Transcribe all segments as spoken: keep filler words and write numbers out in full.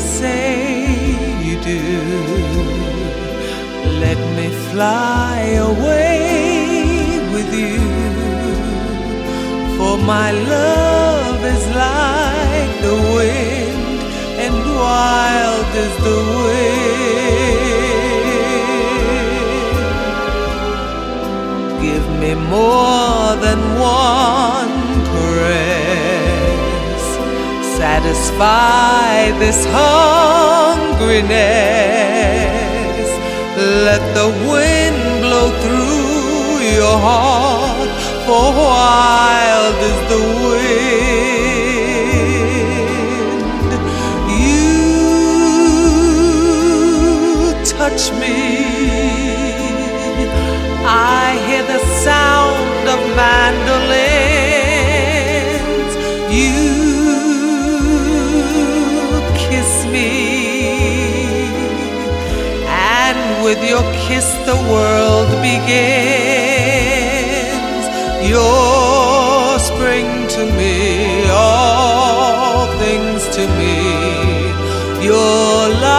say you do. Let me fly away with you, for my love is like the wind and wild as the wind. Give me more than one caress, satisfy this hungriness. Let the wind blow through your heart, for wild is the wind. You touch me, I hear the sound of mandolins. You kiss me, and with your kiss the world begins. You're spring to me, all things to me. Your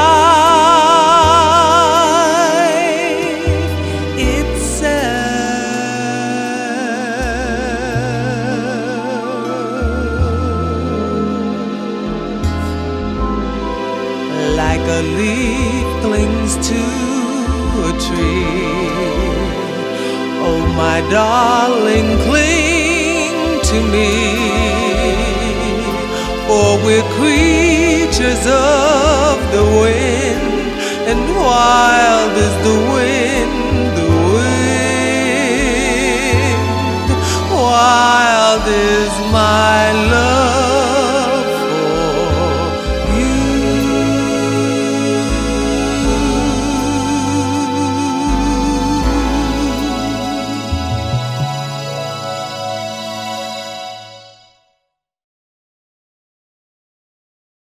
life itself. Like a leaf clings to a tree, oh my darling, cling to me, for we're creatures of the wind, and wild is the